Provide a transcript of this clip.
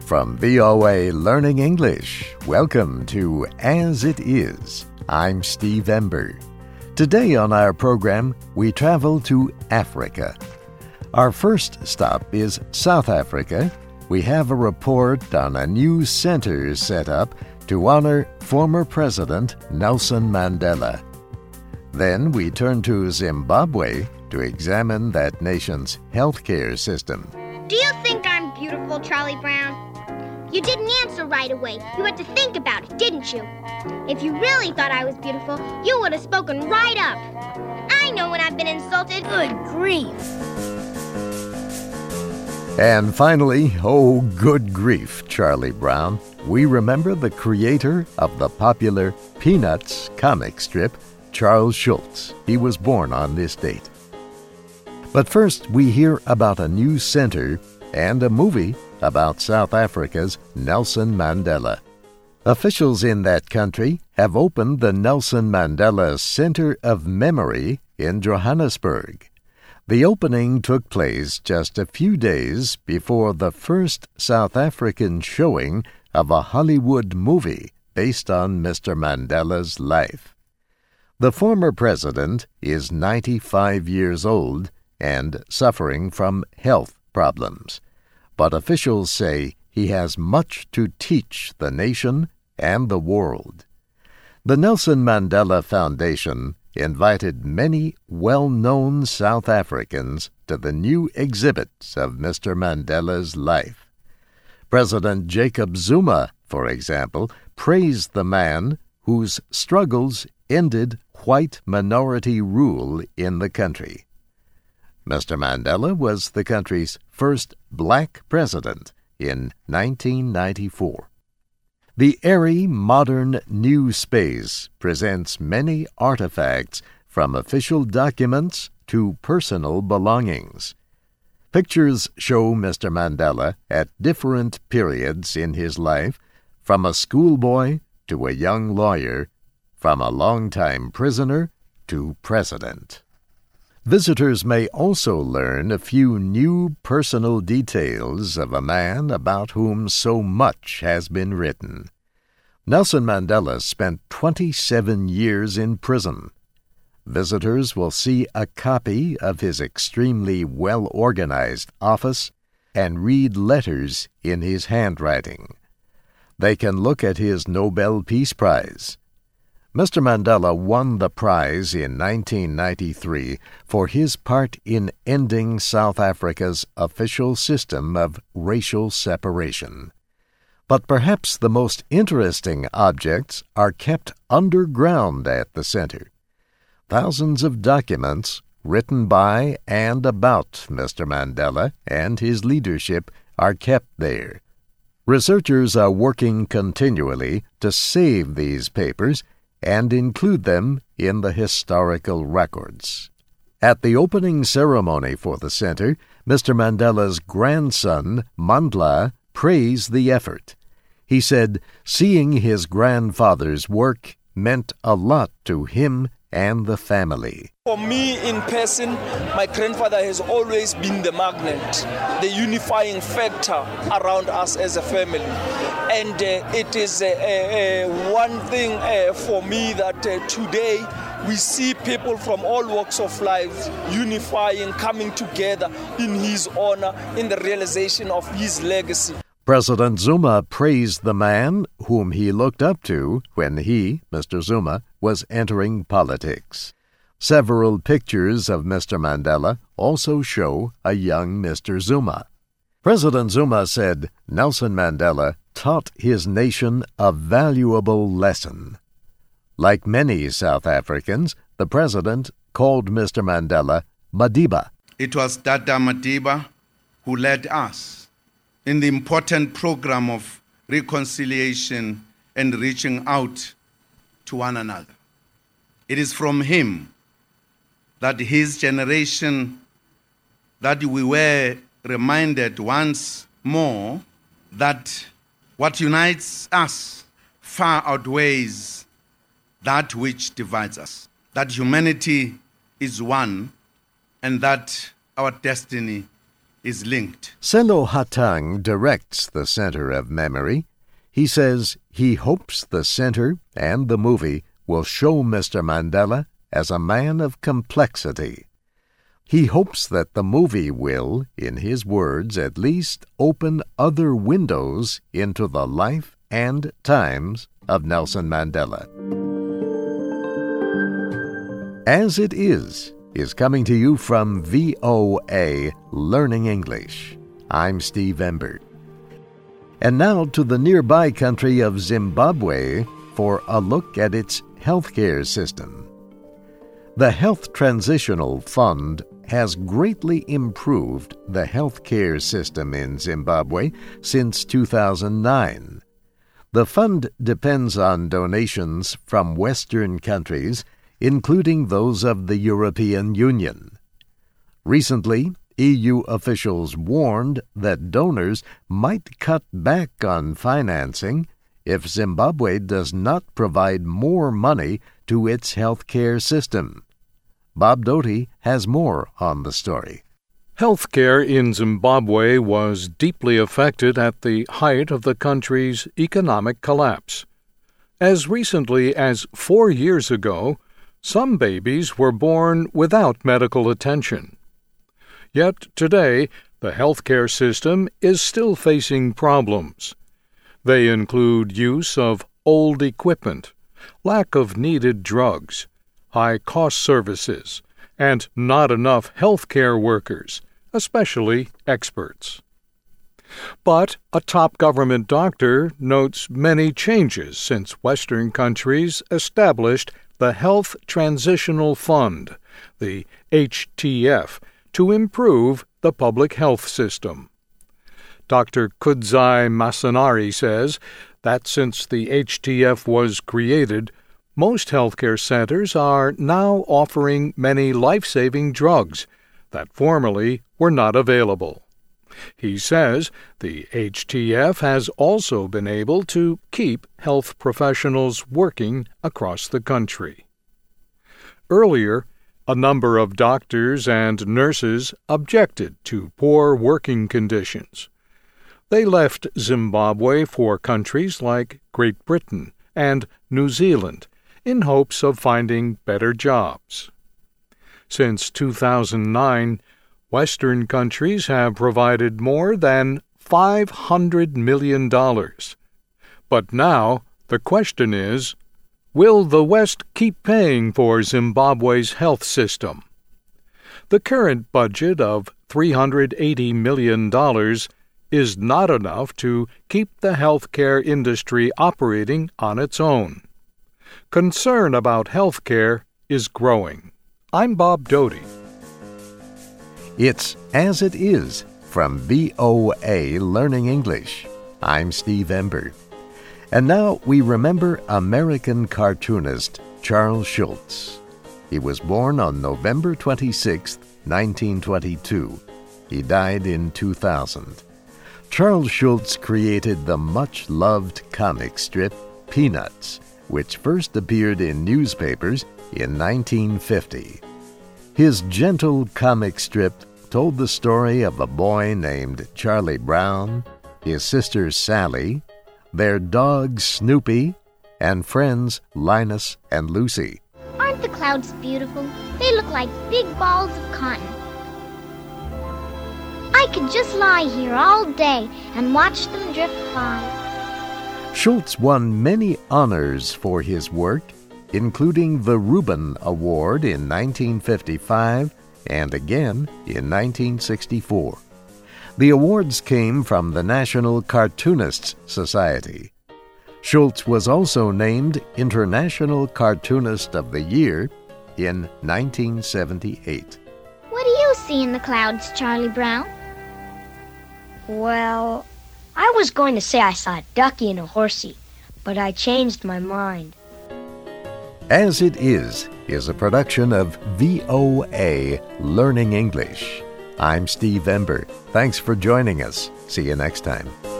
From VOA Learning English, welcome to As It Is. I'm Steve Ember. Today on our program, we travel to Africa. Our first stop is South Africa. We have a report on a new center set up to honor former President Nelson Mandela. Then we turn to Zimbabwe to examine that nation's healthcare system. Do you think I'm beautiful, Charlie Brown? You didn't answer right away. You had to think about it, didn't you? If you really thought I was beautiful, you would have spoken right up. I know when I've been insulted. Good grief. And finally, oh, good grief, Charlie Brown. We remember the creator of the popular Peanuts comic strip, Charles Schulz. He was born on this date. But first, we hear about a new center and a movie about South Africa's Nelson Mandela. Officials in that country have opened the Nelson Mandela Center of Memory in Johannesburg. The opening took place just a few days before the first South African showing of a Hollywood movie based on Mr. Mandela's life. The former president is 95 years old and suffering from health problems. But officials say he has much to teach the nation and the world. The Nelson Mandela Foundation invited many well-known South Africans to the new exhibits of Mr. Mandela's life. President Jacob Zuma, for example, praised the man whose struggles ended white minority rule in the country. Mr. Mandela was the country's first black president in 1994. The airy, modern new space presents many artifacts from official documents to personal belongings. Pictures show Mr. Mandela at different periods in his life, from a schoolboy to a young lawyer, from a longtime prisoner to president. Visitors may also learn a few new personal details of a man about whom so much has been written. Nelson Mandela spent 27 years in prison. Visitors will see a copy of his extremely well-organized office and read letters in his handwriting. They can look at his Nobel Peace Prize. Mr. Mandela won the prize in 1993 for his part in ending South Africa's official system of racial separation. But perhaps the most interesting objects are kept underground at the center. Thousands of documents written by and about Mr. Mandela and his leadership are kept there. Researchers are working continually to save these papers and include them in the historical records. At the opening ceremony for the center, Mr. Mandela's grandson, Mandla, praised the effort. He said seeing his grandfather's work meant a lot to him and the family. For me in person, my grandfather has always been the magnet, the unifying factor around us as a family. And it is one thing for me that today we see people from all walks of life unifying, coming together in his honor, in the realization of his legacy. President Zuma praised the man whom he looked up to when he, Mr. Zuma, was entering politics. Several pictures of Mr. Mandela also show a young Mr. Zuma. President Zuma said Nelson Mandela taught his nation a valuable lesson. Like many South Africans, the president called Mr. Mandela Madiba. It was Dada Madiba who led us in the important program of reconciliation and reaching out to one another. It is from him that his generation, that we were reminded once more that what unites us far outweighs that which divides us, that humanity is one and that our destiny is linked. Selo Hatang directs the Center of Memory. He says he hopes the center and the movie will show Mr. Mandela as a man of complexity. He hopes that the movie will, in his words at least, open other windows into the life and times of Nelson Mandela. As It Is coming to you from VOA Learning English. I'm Steve Ember. And now to the nearby country of Zimbabwe for a look at its healthcare system. The Health Transitional Fund has greatly improved the healthcare system in Zimbabwe since 2009. The fund depends on donations from Western countries, including those of the European Union. Recently, EU officials warned that donors might cut back on financing if Zimbabwe does not provide more money to its healthcare system. Bob Doty has more on the story. Healthcare in Zimbabwe was deeply affected at the height of the country's economic collapse. As recently as 4 years ago, some babies were born without medical attention. Yet today, the healthcare system is still facing problems. They include use of old equipment, lack of needed drugs, high-cost services, and not enough healthcare workers, especially experts. But a top government doctor notes many changes since Western countries established the Health Transitional Fund, the HTF, to improve the public health system. Dr. Kudzai Masanari says that since the HTF was created, most healthcare centers are now offering many life-saving drugs that formerly were not available. He says the HTF has also been able to keep health professionals working across the country. Earlier, a number of doctors and nurses objected to poor working conditions. They left Zimbabwe for countries like Great Britain and New Zealand in hopes of finding better jobs. Since 2009, Western countries have provided more than $500 million. But now the question is, will the West keep paying for Zimbabwe's health system? The current budget of $380 million is not enough to keep the healthcare industry operating on its own. Concern about healthcare is growing. I'm Bob Doty. It's As It Is from VOA Learning English. I'm Steve Ember. And now we remember American cartoonist Charles Schulz. He was born on November 26, 1922. He died in 2000. Charles Schulz created the much-loved comic strip Peanuts, which first appeared in newspapers in 1950. His gentle comic strip told the story of a boy named Charlie Brown, his sister Sally, their dog Snoopy, and friends Linus and Lucy. Aren't the clouds beautiful? They look like big balls of cotton. I could just lie here all day and watch them drift by. Schulz won many honors for his work, including the Reuben Award in 1955 and again in 1964. The awards came from the National Cartoonists Society. Schulz was also named International Cartoonist of the Year in 1978. What do you see in the clouds, Charlie Brown? Well, I was going to say I saw a ducky and a horsey, but I changed my mind. As It Is a production of VOA Learning English. I'm Steve Ember. Thanks for joining us. See you next time.